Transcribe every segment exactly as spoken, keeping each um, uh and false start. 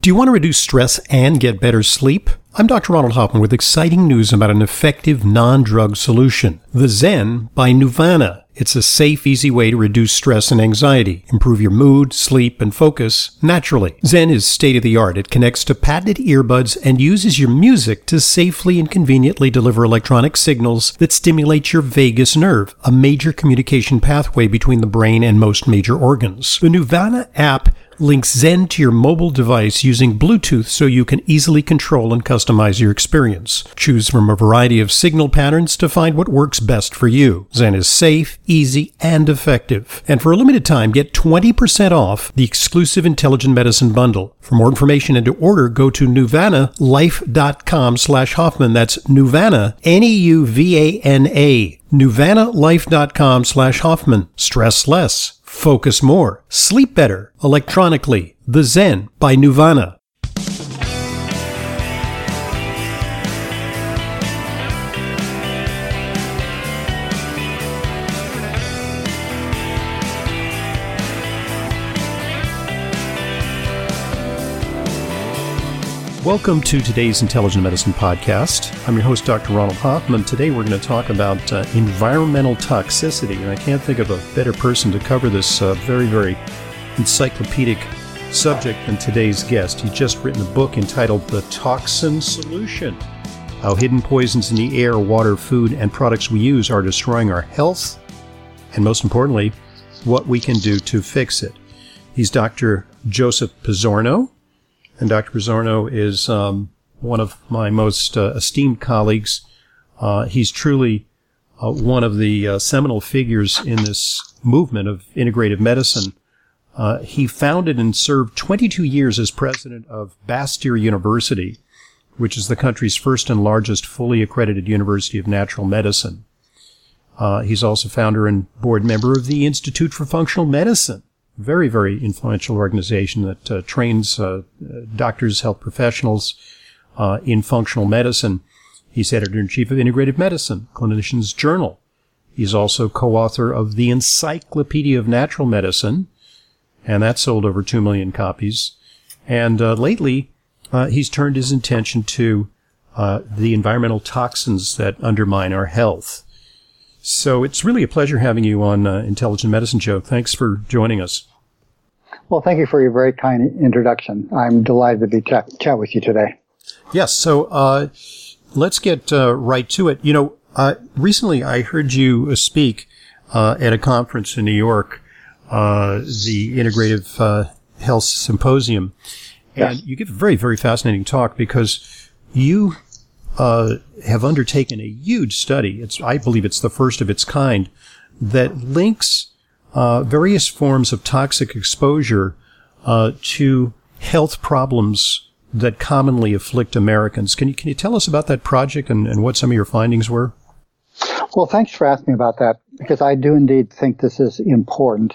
Do you want to reduce stress and get better sleep? I'm Doctor Ronald Hoffman with exciting news about an effective non-drug solution, the Zen by Nuvana. It's a safe, easy way to reduce stress and anxiety, improve your mood, sleep, and focus naturally. Zen is state-of-the-art. It connects to patented earbuds and uses your music to safely and conveniently deliver electronic signals that stimulate your vagus nerve, a major communication pathway between the brain and most major organs. The Nuvana app links Zen to your mobile device using Bluetooth so you can easily control and customize your experience. Choose from a variety of signal patterns to find what works best for you. Zen is safe, easy, and effective. And for a limited time, get twenty percent off the exclusive Intelligent Medicine Bundle. For more information and to order, go to nuvanalife.com slash Hoffman. That's Nuvana, N E U V A N A. nuvanalife.com slash Hoffman. Stress less. Focus more. Sleep better. Electronically. The Zen by Nuvana. Welcome to today's Intelligent Medicine Podcast. I'm your host, Doctor Ronald Hoffman. Today we're going to talk about uh, environmental toxicity, and I can't think of a better person to cover this uh, very, very encyclopedic subject than today's guest. He's just written a book entitled The Toxin Solution: How Hidden Poisons in the Air, Water, Food, and Products We Use Are Destroying Our Health, and most importantly, what we can do to fix it. He's Doctor Joseph Pizzorno. And Doctor Pizzorno is um, one of my most uh, esteemed colleagues. Uh, he's truly uh, one of the uh, seminal figures in this movement of integrative medicine. Uh, he founded and served twenty-two years as president of Bastyr University, which is the country's first and largest fully accredited university of natural medicine. Uh, he's also founder and board member of the Institute for Functional Medicine. Very, very influential organization that uh, trains uh, doctors, health professionals uh, in functional medicine. He's editor-in-chief of Integrative Medicine, Clinician's Journal. He's also co-author of the Encyclopedia of Natural Medicine, and that sold over two million copies. And uh, lately, uh, he's turned his attention to uh, the environmental toxins that undermine our health. So it's really a pleasure having you on uh, Intelligent Medicine, Joe. Thanks for joining us. Well, thank you for your very kind introduction. I'm delighted to be chat, chat with you today. Yes, so uh, let's get uh, right to it. You know, uh, recently I heard you speak uh, at a conference in New York, uh, the Integrative uh, Health Symposium, and yes. You give a very, very fascinating talk because you uh, have undertaken a huge study. It's, I believe it's the first of its kind that links Uh, various forms of toxic exposure uh, to health problems that commonly afflict Americans. Can you can you tell us about that project and, and what some of your findings were? Well, thanks for asking about that, because I do indeed think this is important.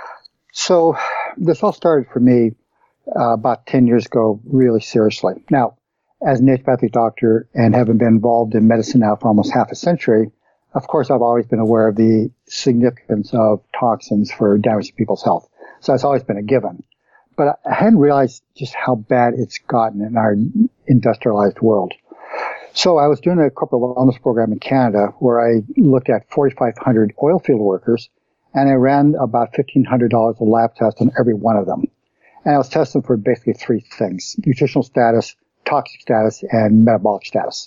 So this all started for me uh, about ten years ago, really seriously. Now, as a naturopathic doctor and having been involved in medicine now for almost half a century, of course, I've always been aware of the significance of toxins for damaging people's health. So it's always been a given. But I hadn't realized just how bad it's gotten in our industrialized world. So I was doing a corporate wellness program in Canada where I looked at forty-five hundred oil field workers, and I ran about fifteen hundred dollars a lab test on every one of them. And I was testing for basically three things: nutritional status, toxic status, and metabolic status.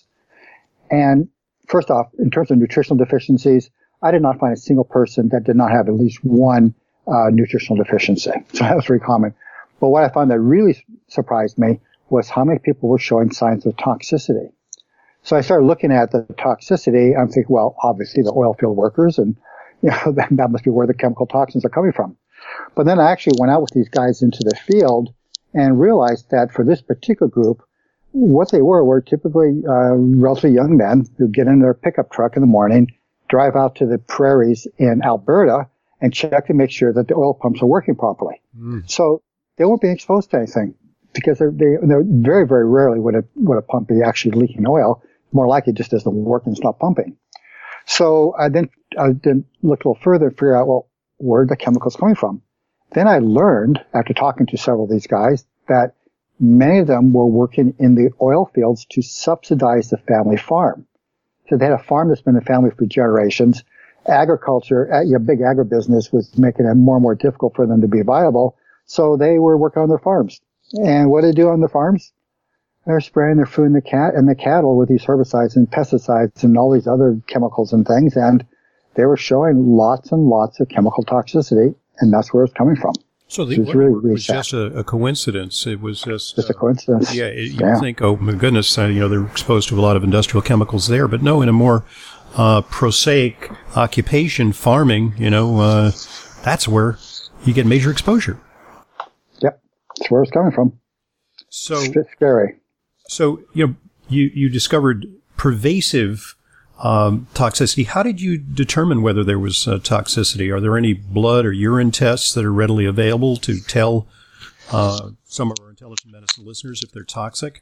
And first off, in terms of nutritional deficiencies, I did not find a single person that did not have at least one uh, nutritional deficiency. So that was very common. But what I found that really surprised me was how many people were showing signs of toxicity. So I started looking at the toxicity. I'm thinking, well, obviously the oil field workers, and you know that, that must be where the chemical toxins are coming from. But then I actually went out with these guys into the field and realized that for this particular group, what they were were typically uh, relatively young men who get in their pickup truck in the morning, drive out to the prairies in Alberta, and check to make sure that the oil pumps are working properly. Mm. So they won't be exposed to anything because they're, they, they're very, very rarely would a, would a pump be actually leaking oil. More likely it just doesn't work and it's not pumping. So I then, I then looked a little further and figure out, well, where are the chemicals coming from? Then I learned, after talking to several of these guys, that many of them were working in the oil fields to subsidize the family farm. So they had a farm that's been in the family for generations. Agriculture, uh, yeah, big agribusiness was making it more and more difficult for them to be viable. So they were working on their farms. And what do they do on their farms? They're spraying their food in the cat and the cattle with these herbicides and pesticides and all these other chemicals and things. And they were showing lots and lots of chemical toxicity, and that's where it's coming from. So the it was, really, really was just a, a coincidence. It was just just uh, a coincidence. Yeah, you yeah. think, oh my goodness, uh, you know, they're exposed to a lot of industrial chemicals there, but no, in a more uh, prosaic occupation, farming, you know, uh, that's where you get major exposure. Yep, that's where it's coming from. So it's scary. So you know, you you discovered pervasive um, toxicity. How did you determine whether there was uh, toxicity? Are there any blood or urine tests that are readily available to tell uh, some of our intelligent medicine listeners if they're toxic?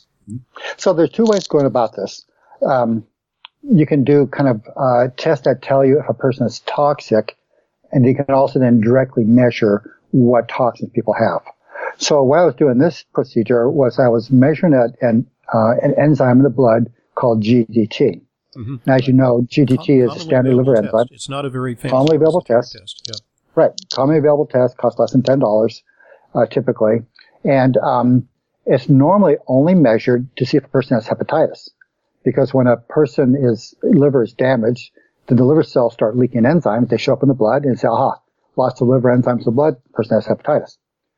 So there's two ways going about this. Um, you can do kind of uh, tests that tell you if a person is toxic, and you can also then directly measure what toxins people have. So what I was doing this procedure was I was measuring a, an, uh, an enzyme in the blood called G D T. Mm-hmm. Now, as you know, G D T is a standard liver test. enzyme. It's not a very fancy commonly available test. test. Yeah. Right. Commonly available test costs less than ten dollars, uh, typically. And, um, it's normally only measured to see if a person has hepatitis. Because when a person is, liver is damaged, then the liver cells start leaking enzymes. They show up in the blood and say, aha, lots of liver enzymes in the blood, person has hepatitis.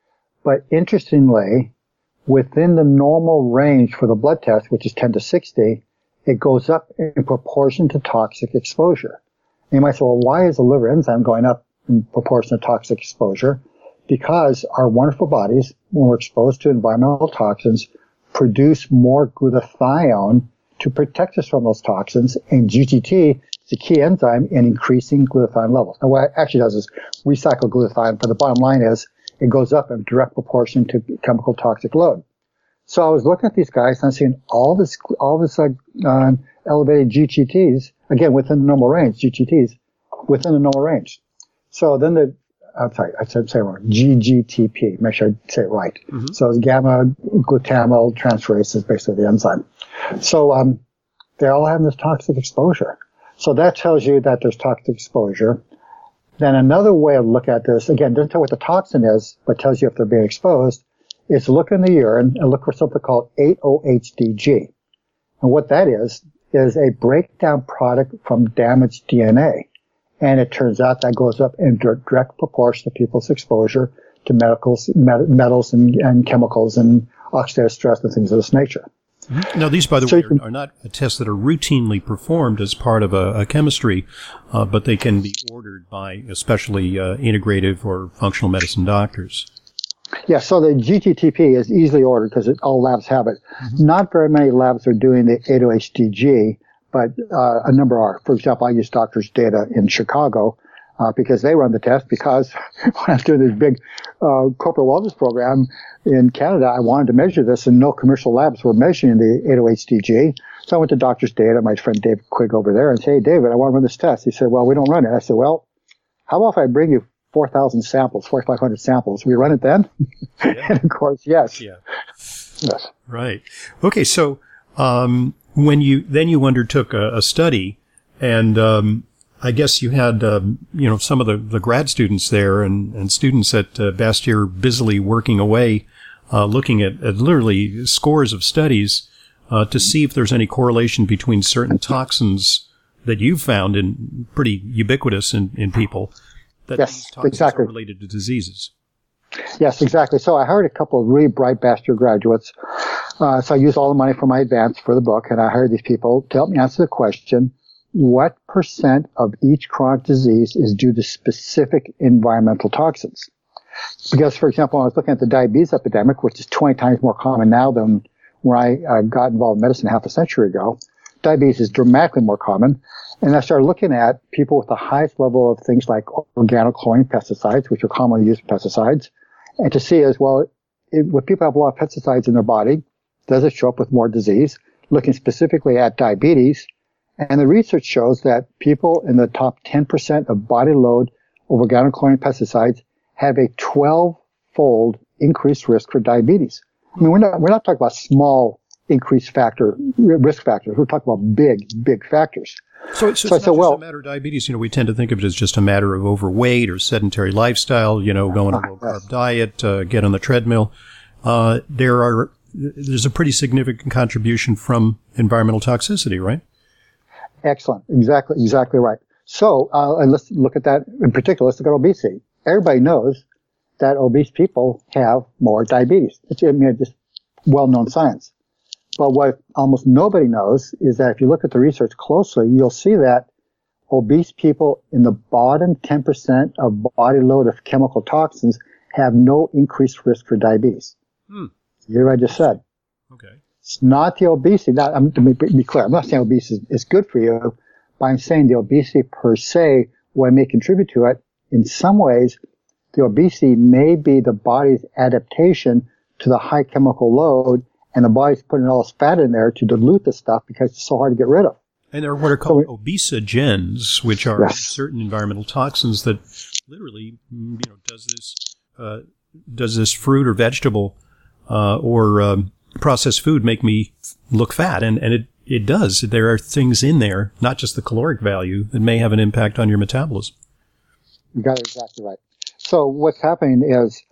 But interestingly, within the normal range for the blood test, which is ten to sixty, it goes up in proportion to toxic exposure. And you might say, well, why is the liver enzyme going up in proportion to toxic exposure? Because our wonderful bodies, when we're exposed to environmental toxins, produce more glutathione to protect us from those toxins. And G D T is a key enzyme in increasing glutathione levels. Now, what it actually does is recycle glutathione, but the bottom line is it goes up in direct proportion to chemical toxic load. So I was looking at these guys and I'm seeing all this, all this uh, uh, elevated G T Ts, again, within the normal range, G T Ts, within the normal range. So then the, I'm sorry, I said, say it wrong, G G T P, make sure I say it right. Mm-hmm. So it's gamma glutamyl transferase is basically the enzyme. So, um, they all have this toxic exposure. So that tells you that there's toxic exposure. Then another way of looking at this, again, doesn't tell what the toxin is, but tells you if they're being exposed, is to look in the urine and look for something called eight O H D G. And what that is, is a breakdown product from damaged D N A. And it turns out that goes up in direct proportion to people's exposure to medicals, met, metals and, and chemicals and oxidative stress and things of this nature. Mm-hmm. Now, these, by the so way, are, are not tests that are routinely performed as part of a, a chemistry, uh, but they can be ordered by especially uh, integrative or functional medicine doctors. Yeah, so the G T T P is easily ordered because all labs have it. Mm-hmm. Not very many labs are doing the eight O H D G, but uh, a number are. For example, I use Doctors Data in Chicago uh, because they run the test because when I was doing this big uh, corporate wellness program in Canada, I wanted to measure this, and no commercial labs were measuring the eight O H D G. So I went to Doctors Data, my friend David Quigg over there, and said, hey, David, I want to run this test. He said, well, we don't run it. I said, well, how about if I bring you four thousand samples, forty-five hundred samples? We run it then? Yeah. And of course, yes. Yeah. Yes. Right. Okay, so um, when you then you undertook a, a study, and um, I guess you had um, you know some of the, the grad students there and, and students at uh, Bastyr busily working away, uh, looking at, at literally scores of studies uh, to see if there's any correlation between certain toxins that you've found in pretty ubiquitous in, in people that yes, these toxins exactly. are related to diseases. Yes, exactly. So I hired a couple of really bright Bastyr graduates. Uh, so I used all the money from my advance for the book, and I hired these people to help me answer the question, what percent of each chronic disease is due to specific environmental toxins? Because, for example, when I was looking at the diabetes epidemic, which is twenty times more common now than when I uh, got involved in medicine half a century ago, diabetes is dramatically more common. And I started looking at people with the highest level of things like organochlorine pesticides, which are commonly used pesticides, and to see as well, if, when people have a lot of pesticides in their body, does it show up with more disease? Looking specifically at diabetes. And the research shows that people in the top ten percent of body load of organochlorine pesticides have a twelve-fold increased risk for diabetes. I mean, we're not we're not talking about small increase factor risk factors. We're talking about big big factors. So, so, so it's not just well, a matter of diabetes. You know, we tend to think of it as just a matter of overweight or sedentary lifestyle. You know, going on a low carb diet, uh, get on the treadmill. Uh, there are there's a pretty significant contribution from environmental toxicity, right? Excellent, exactly, exactly right. So, uh, and let's look at that in particular. Let's look at obesity. Everybody knows that obese people have more diabetes. It's I mean, just well-known science. But what almost nobody knows is that if you look at the research closely, you'll see that obese people in the bottom ten percent of body load of chemical toxins have no increased risk for diabetes. Hmm. You hear what I just said? Okay. It's not the obesity. Not, I'm, to be clear, I'm not saying obesity is, is good for you, but I'm saying the obesity per se, what may contribute to it, in some ways, the obesity may be the body's adaptation to the high chemical load, and the body's putting all this fat in there to dilute the stuff because it's so hard to get rid of. And there are what are called so, obesogens, which are yes. certain environmental toxins that literally, you know, does this uh, does this fruit or vegetable uh, or um, processed food make me look fat? And and it it does. There are things in there, not just the caloric value, that may have an impact on your metabolism. You got it exactly right. So what's happening is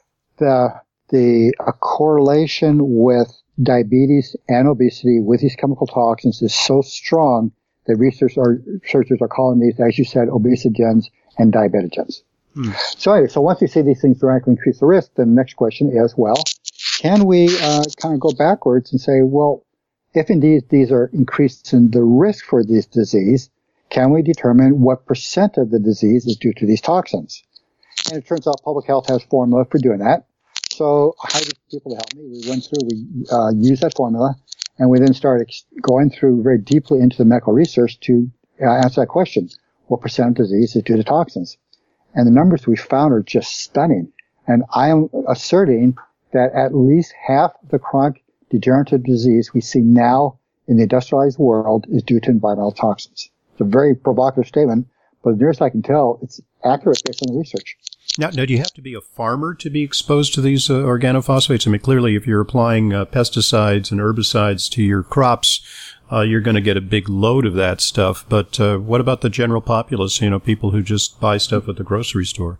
the the a correlation with diabetes and obesity with these chemical toxins is so strong that researchers are, researchers are calling these, as you said, obesogens and diabetogens. Hmm. So anyway, so once we see these things directly increase the risk, then the next question is, well, can we uh, kind of go backwards and say, well, if indeed these are increasing the risk for this disease, can we determine what percent of the disease is due to these toxins? And it turns out public health has formula for doing that. So I hired people to help me. We went through, we uh, used that formula, and we then started ex- going through very deeply into the medical research to uh, answer that question. What percent of disease is due to toxins? And the numbers we found are just stunning. And I am asserting that at least half the chronic degenerative disease we see now in the industrialized world is due to environmental toxins. It's a very provocative statement, but as near as I can tell, it's accurate based on the research. Now, now, do you have to be a farmer to be exposed to these uh, organophosphates? I mean, clearly, if you're applying uh, pesticides and herbicides to your crops, uh, you're going to get a big load of that stuff. But uh, what about the general populace, you know, people who just buy stuff at the grocery store?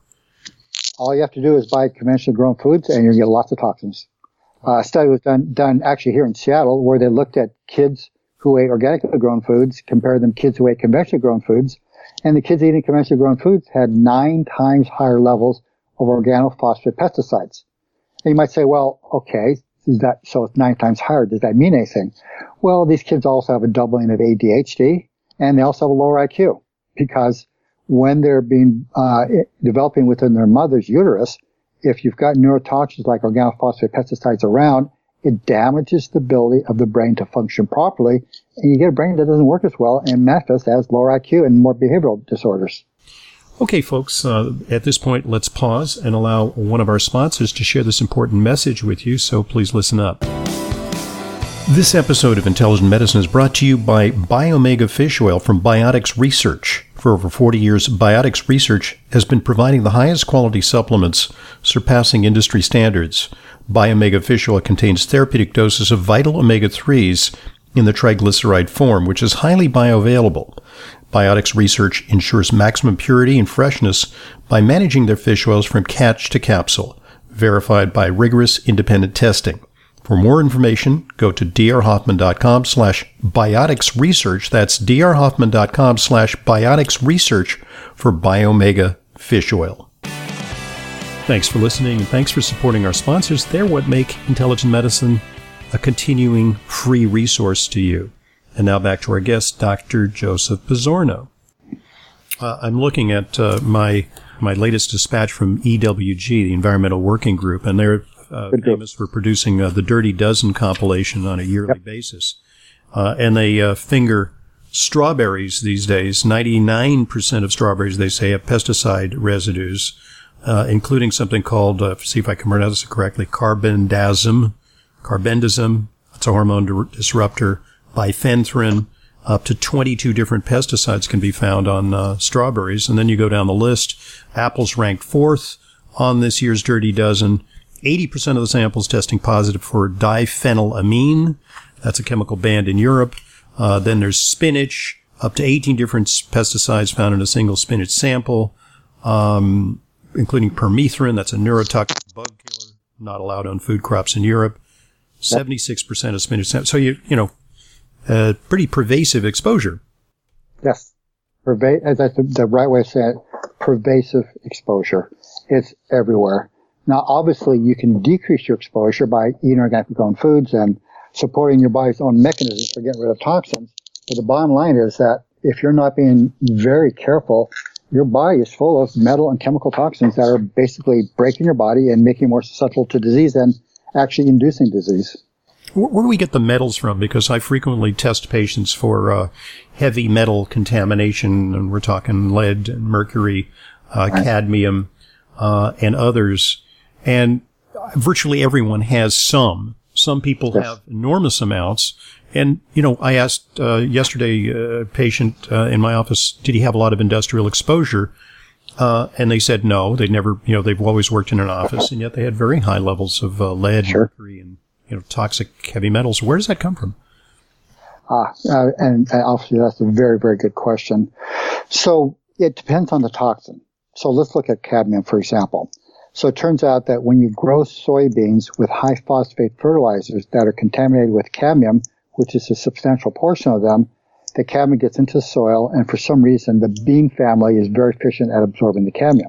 All you have to do is buy conventionally grown foods, and you get lots of toxins. Uh, a study was done, done actually here in Seattle where they looked at kids who ate organically grown foods, compared them to kids who ate conventionally grown foods. And the kids eating conventionally grown foods had nine times higher levels of organophosphate pesticides. And you might say, well, okay, is that, so it's nine times higher. Does that mean anything? Well, these kids also have a doubling of A D H D, and they also have a lower I Q, because when they're being, uh, developing within their mother's uterus, if you've got neurotoxins like organophosphate pesticides around, it damages the ability of the brain to function properly, and you get a brain that doesn't work as well and manifests as lower I Q and more behavioral disorders. Okay, folks, uh, at this point, let's pause and allow one of our sponsors to share this important message with you, so please listen up. This episode of Intelligent Medicine is brought to you by Biomega Fish Oil from Biotics Research. For over forty years, Biotics Research has been providing the highest quality supplements, surpassing industry standards. Biomega Fish Oil contains therapeutic doses of vital omega threes in the triglyceride form, which is highly bioavailable. Biotics Research ensures maximum purity and freshness by managing their fish oils from catch to capsule, verified by rigorous independent testing. For more information, go to drhoffman.com slash biotics research. That's drhoffman.com slash biotics research for Biomega Fish Oil. Thanks for listening, and thanks for supporting our sponsors. They're what make Intelligent Medicine a continuing free resource to you. And now back to our guest, Doctor Joseph Pizzorno. Uh, I'm looking at uh, my my latest dispatch from E W G, the Environmental Working Group, and they're uh, famous for producing uh, the Dirty Dozen compilation on a yearly yep. basis. Uh, and they uh, finger strawberries these days. ninety-nine percent of strawberries, they say, have pesticide residues, uh, including something called, uh, see if I can pronounce it correctly, carbendazim. Carbendazim, it's a hormone disruptor. Bifenthrin, up to twenty-two different pesticides can be found on uh, strawberries. And then you go down the list. Apples ranked fourth on this year's Dirty Dozen, eighty percent of the samples testing positive for diphenylamine. That's a chemical banned in Europe. Uh, then there's spinach, up to eighteen different pesticides found in a single spinach sample, um, including permethrin. That's a neurotoxic bug killer, not allowed on food crops in Europe. seventy-six percent of spinach samples. So, you, you know, uh, pretty pervasive exposure. Yes. Perva- that's the, the right way to say it. Pervasive exposure. It's everywhere. Now, obviously, you can decrease your exposure by eating organically grown foods and supporting your body's own mechanisms for getting rid of toxins. But the bottom line is that if you're not being very careful, your body is full of metal and chemical toxins that are basically breaking your body and making you more susceptible to disease and actually inducing disease. Where, where do we get the metals from? Because I frequently test patients for uh, heavy metal contamination, and we're talking lead, and mercury, uh, right. cadmium, uh, and others. And virtually everyone has some. Some people yes. have enormous amounts. And, you know, I asked uh, yesterday a patient uh, in my office, did he have a lot of industrial exposure? Uh, and they said no. They'd never, you know, they've always worked in an office, and yet they had very high levels of uh, lead, sure. mercury, and, you know, toxic heavy metals. Where does that come from? Ah, uh, and, and obviously that's a very, very good question. So it depends on the toxin. So let's look at cadmium, for example. So it turns out that when you grow soybeans with high phosphate fertilizers that are contaminated with cadmium, which is a substantial portion of them, the cadmium gets into the soil, and for some reason, the bean family is very efficient at absorbing the cadmium.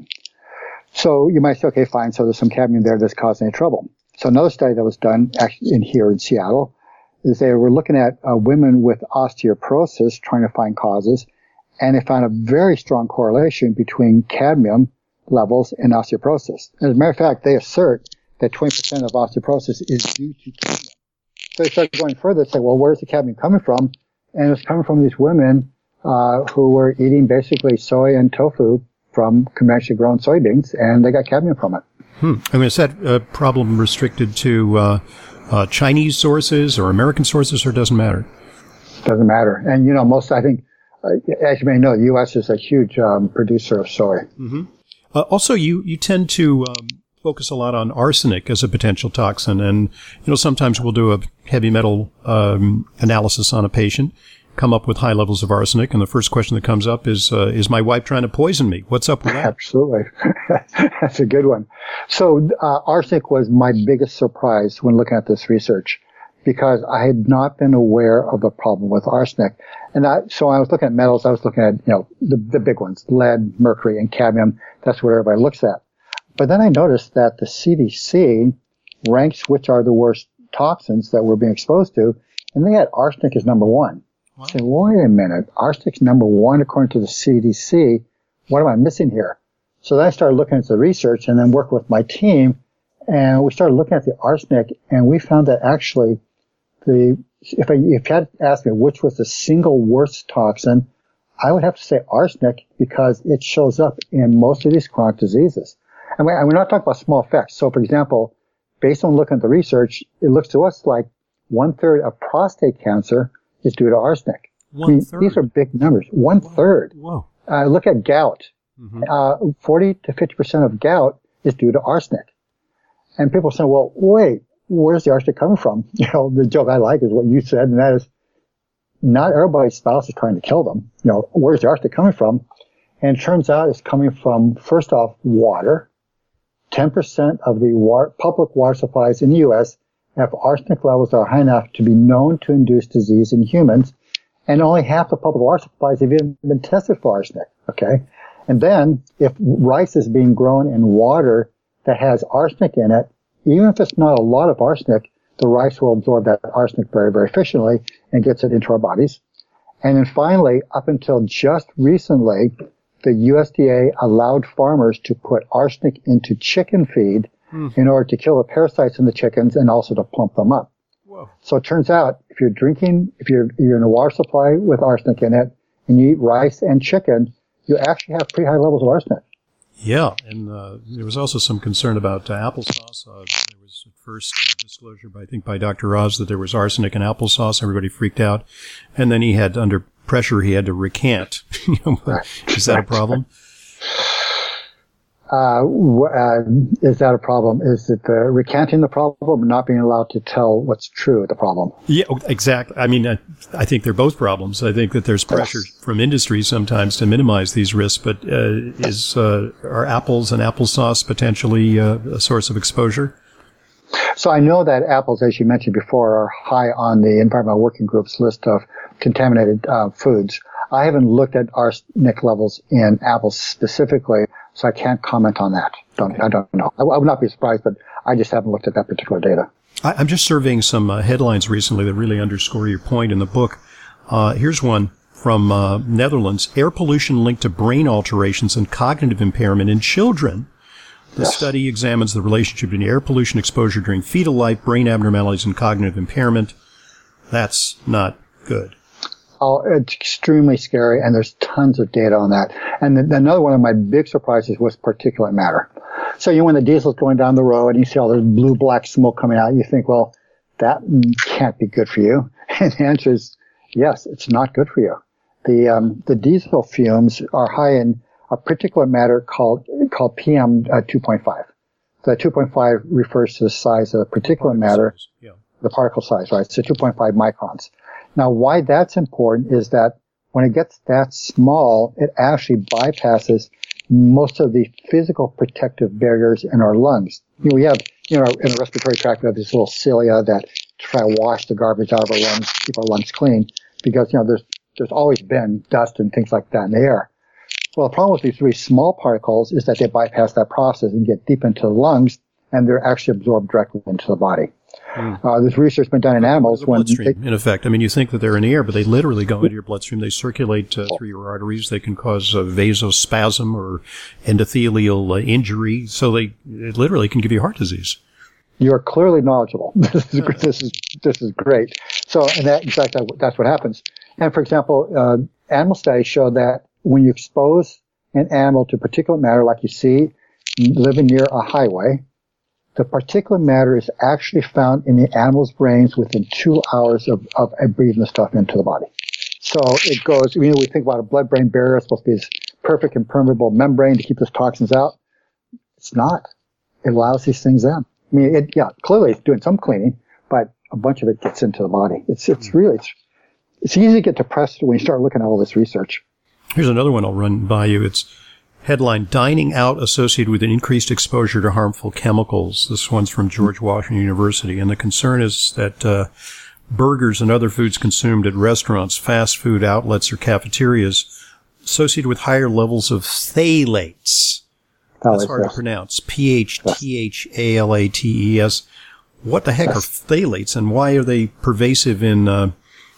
So you might say, okay, fine, so there's some cadmium there that's causing any trouble. So another study that was done actually in here in Seattle is they were looking at uh, women with osteoporosis, trying to find causes, and they found a very strong correlation between cadmium levels and osteoporosis. As a matter of fact, they assert that twenty percent of osteoporosis is due to cadmium. So they started going further and say, well, where's the cadmium coming from? And it's coming from these women uh, who were eating basically soy and tofu from conventionally grown soybeans, and they got cadmium from it. Hmm. I mean, is that a problem restricted to uh, uh, Chinese sources or American sources, or doesn't matter? Doesn't matter. And, you know, most, I think, uh, as you may know, the U S is a huge um, producer of soy. Mm-hmm. Uh, also, you, you tend to um, focus a lot on arsenic as a potential toxin. And, you know, sometimes we'll do a heavy metal um, analysis on a patient, come up with high levels of arsenic. And the first question that comes up is, uh, is my wife trying to poison me? What's up with that? Absolutely. That's a good one. So uh, arsenic was my biggest surprise when looking at this research, because I had not been aware of the problem with arsenic. And I, so I was looking at metals. I was looking at, you know, the, the big ones, lead, mercury, and cadmium. That's what everybody looks at. But then I noticed that the C D C ranks which are the worst toxins that we're being exposed to, and they had arsenic as number one. Wow. I said, wait a minute, arsenic's number one according to the C D C. What am I missing here? So then I started looking at the research and then worked with my team, and we started looking at the arsenic, and we found that actually the if I if you had asked me which was the single worst toxin, I would have to say arsenic, because it shows up in most of these chronic diseases. And we're not talking about small effects. So, for example, based on looking at the research, it looks to us like one third of prostate cancer is due to arsenic. One I mean, third. These are big numbers. One Whoa. third. Whoa. Uh, look at gout. Mm-hmm. Uh, forty to fifty percent of gout is due to arsenic. And people say, well, wait, where's the arsenic coming from? You know, the joke I like is what you said, and that is, not everybody's spouse is trying to kill them. You know, where's the arsenic coming from? And it turns out it's coming from, first off, water. ten percent of the water, public water supplies in the U S have arsenic levels that are high enough to be known to induce disease in humans. And only half the public water supplies have even been tested for arsenic. Okay. And then if rice is being grown in water that has arsenic in it, even if it's not a lot of arsenic, the rice will absorb that arsenic very, very efficiently and gets it into our bodies. And then finally, up until just recently, the U S D A allowed farmers to put arsenic into chicken feed mm. in order to kill the parasites in the chickens and also to plump them up. Whoa. So it turns out if you're drinking, if you're, you're in a water supply with arsenic in it and you eat rice and chicken, you actually have pretty high levels of arsenic. Yeah, and uh, there was also some concern about uh, applesauce. Uh, there was at first uh, disclosure, by, I think, by Doctor Oz that there was arsenic in applesauce. Everybody freaked out. And then he had, under pressure, he had to recant. You know, is that a problem? Uh, uh, is that a problem? Is it the recanting the problem or not being allowed to tell what's true of the problem? Yeah, exactly. I mean, I, I think they're both problems. I think that there's pressure yes. from industry sometimes to minimize these risks, but uh, is uh, are apples and applesauce potentially uh, a source of exposure? So I know that apples, as you mentioned before, are high on the Environmental Working Group's list of contaminated uh, foods. I haven't looked at arsenic levels in apples specifically, so I can't comment on that. Don't, I don't know. I, I would not be surprised, but I just haven't looked at that particular data. I, I'm just surveying some uh, headlines recently that really underscore your point in the book. Uh, here's one from uh, Netherlands. Air pollution linked to brain alterations and cognitive impairment in children. The yes. study examines the relationship between air pollution exposure during fetal life, brain abnormalities, and cognitive impairment. That's not good. Oh, it's extremely scary, and there's tons of data on that. And the, another one of my big surprises was particulate matter. So, you know, when the diesel's going down the road and you see all this blue, black smoke coming out, you think, well, that can't be good for you. And the answer is, yes, it's not good for you. The um, the diesel fumes are high in a particulate matter called called P M two point five. The two point five refers to the size of the particulate matter, yeah. the particle size, right? So two point five microns. Now, why that's important is that when it gets that small, it actually bypasses most of the physical protective barriers in our lungs. You know, we have, you know, in the respiratory tract, we have these little cilia that try to wash the garbage out of our lungs, keep our lungs clean, because, you know, there's, there's always been dust and things like that in the air. Well, the problem with these really small particles is that they bypass that process and get deep into the lungs, and they're actually absorbed directly into the body. Mm. Uh, there's research been done in animals when they, in effect. I mean, you think that they're in the air, but they literally go into your bloodstream. They circulate uh, through your arteries. They can cause a vasospasm or endothelial uh, injury. So they it literally can give you heart disease. You are clearly knowledgeable. This is this is this is great. So, and that exactly that's what happens. And for example, uh, animal studies show that when you expose an animal to particulate matter, like you see living near a highway, the particulate matter is actually found in the animal's brains within two hours of, of breathing the stuff into the body. So it goes, you know, we think about a blood-brain barrier, it's supposed to be this perfect impermeable membrane to keep those toxins out. It's not. It allows these things in. I mean, it, yeah, clearly it's doing some cleaning, but a bunch of it gets into the body. It's, it's really, it's, it's easy to get depressed when you start looking at all this research. Here's another one I'll run by you. It's headline, Dining Out Associated with an Increased Exposure to Harmful Chemicals. This one's from George Washington University. And the concern is that uh, burgers and other foods consumed at restaurants, fast food outlets, or cafeterias associated with higher levels of phthalates. That's hard to pronounce. P H T H A L A T E S. What the heck are phthalates, and why are they pervasive in uh,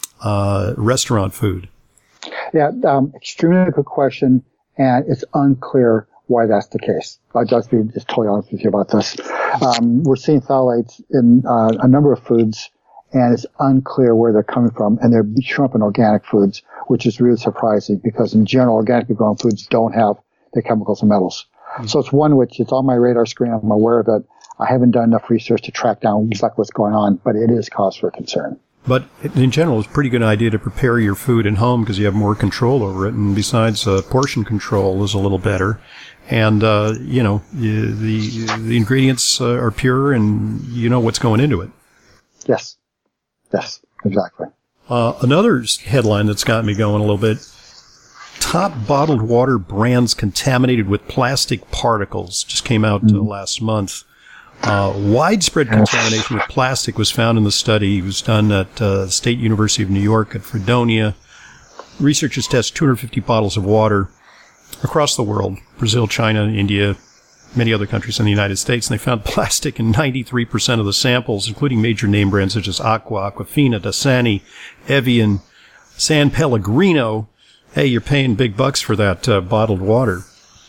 uh, restaurant food? Yeah, um, extremely good question, and it's unclear why that's the case. I'll just be just totally honest with you about this. Um, we're seeing phthalates in uh, a number of foods, and it's unclear where they're coming from, and they're showing up in organic foods, which is really surprising because in general, organically grown foods don't have the chemicals and metals. Mm-hmm. So it's one which is on my radar screen. I'm aware of it. I haven't done enough research to track down exactly what's going on, but it is cause for concern. But in general, it's a pretty good idea to prepare your food at home because you have more control over it. And besides, uh, portion control is a little better. And, uh, you know, you, the the ingredients uh, are pure and you know what's going into it. Yes. Yes, exactly. Uh, another headline that's got me going a little bit. Top bottled water brands contaminated with plastic particles just came out mm-hmm. uh, last month. Uh, widespread contamination with plastic was found in the study. It was done at uh, State University of New York at Fredonia. Researchers tested two hundred fifty bottles of water across the world, Brazil, China, India, many other countries in the United States, and they found plastic in ninety-three percent of the samples, including major name brands such as Aqua, Aquafina, Dasani, Evian, San Pellegrino. Hey, you're paying big bucks for that uh, bottled water.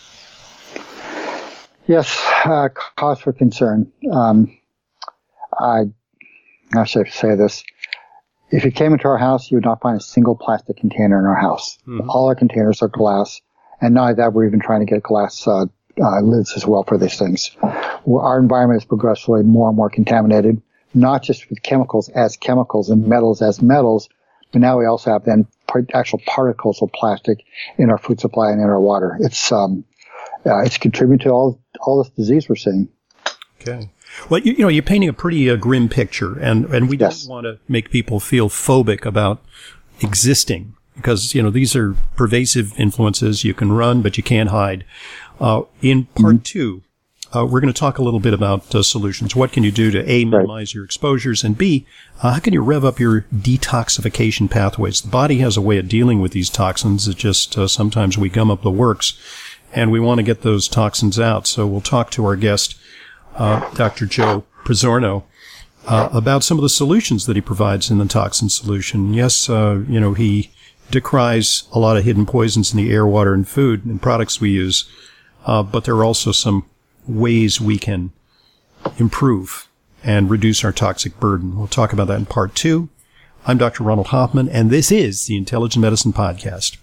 Yes, uh, cause for concern. Um, I, how should I say this? If you came into our house, you would not find a single plastic container in our house. Mm-hmm. All our containers are glass. And not only that, we're even trying to get glass uh, uh, lids as well for these things. Our environment is progressively more and more contaminated, not just with chemicals as chemicals and metals as metals, but now we also have then actual particles of plastic in our food supply and in our water. It's um, uh, it's contributing to all all this disease we're seeing. Okay. Well, you, you know, you're painting a pretty uh, grim picture, and, and we yes. don't want to make people feel phobic about existing, because, you know, these are pervasive influences. You can run, but you can't hide. Uh, in part mm-hmm. two, uh, we're going to talk a little bit about uh, solutions. What can you do to, A, minimize right. your exposures, and B, uh, how can you rev up your detoxification pathways? The body has a way of dealing with these toxins. It just uh, sometimes we gum up the works, and we want to get those toxins out. So we'll talk to our guest, Uh, Doctor Joe Pizzorno, uh, about some of the solutions that he provides in the toxin solution. Yes, uh, you know, he decries a lot of hidden poisons in the air, water, and food and products we use, uh, but there are also some ways we can improve and reduce our toxic burden. We'll talk about that in part two. I'm Doctor Ronald Hoffman, and this is the Intelligent Medicine Podcast.